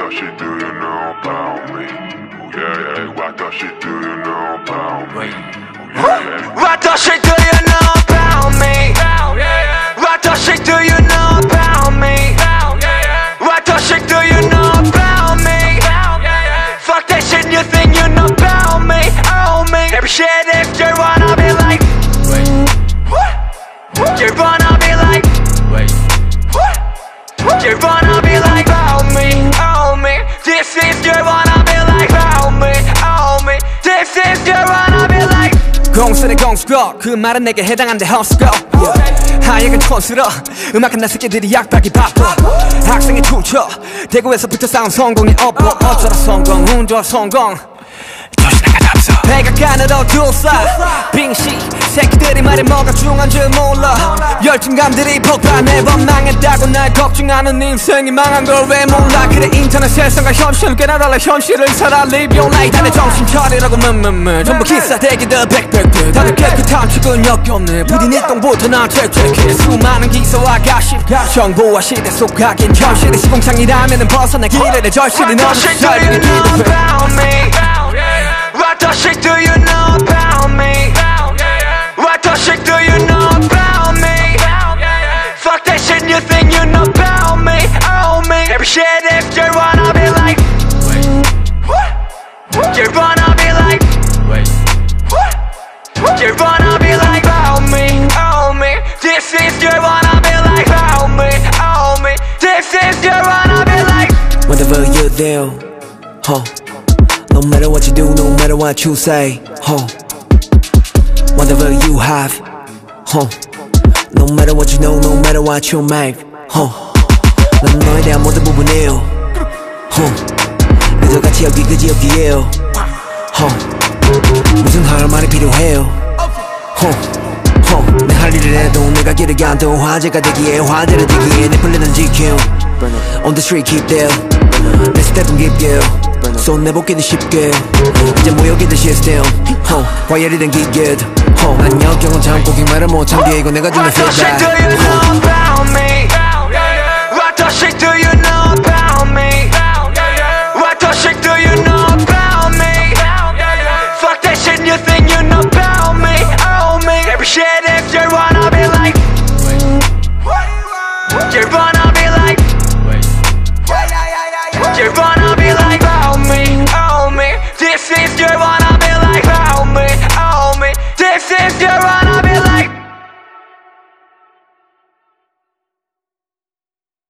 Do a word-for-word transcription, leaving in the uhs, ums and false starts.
the shit do you know about me? Oh yeah, yeah, what the shit do you know about me? Oh yeah, yeah. What the shit do you know about me? What the shit do you know about me? What the shit do you know about me? Fuck that shit you think you know about me, oh me. Every shit if you wanna be like, you wanna be like, you wanna be like, oh me, oh me. This is you wanna be like, oh me, oh me. This is you wanna be like. 공순의 공수거 그 말은 내게 해당한대 헛수고 yeah. 하얘가 촌스러 음악은 나 새끼들이 약박이 바빠 학생의 투처 대구에서부터 싸운 성공의 업보 어쩌다 성공 운 좋아 성공 배가 가늘어 둘싸 빙시 새끼들이 말이 뭐가 중요한 줄 몰라 열등감들이 폭발해 원망했다고 날 걱정하는 인생이 망한 걸 왜 몰라 그래 인터넷 세상과 현실을 꽤나 달라 현실을 살아 live your life 다들 정신 차리라고 므므므 전부 기사대기들 백백들 다들 깨끗한 출근력 없네 부디 네 똥부터 난 책책해 수많은 기사와 가십 정보와 시대 속 하긴 현실의 시공창이라면은 벗어나 길에 내 절실히 너는 살리기 기도해 What the shit do you know about me? What the shit do you know about me? Fuck that shit you think you know about me, oh me. Every shit if you wanna be like, you wanna be like, you wanna be like, oh me, oh me. This is you wanna be like, oh me, oh me. This is you wanna be like. Whatever you do, huh? No matter what you do, no matter what you say, huh? Whatever you have, huh? No matter what you know, no matter what you make, huh? 난 너에 대한 모든 부분이에요, huh? 그저같이 여기 그지 여기에요, huh? 무슨 할 말이 필요해요, huh? huh? 내 할 일을 해도 내가 길을 가도 화제가 되기에 화제를 되기에 내 플랜은 지켜. On the street keep there, 내 스텝은 깊게. 손 내보기도 쉽게 이제 모여기도 시스템 과열이 된 기계 난 역경은 참고 그 말을 못 참게 이거 내가 주는 feedback. What the shit do you know about me? What the shit do you know about me? What the shit do you know about me? Fuck that shit you think you know about me, oh me. Every shit if you wanna be like, you wanna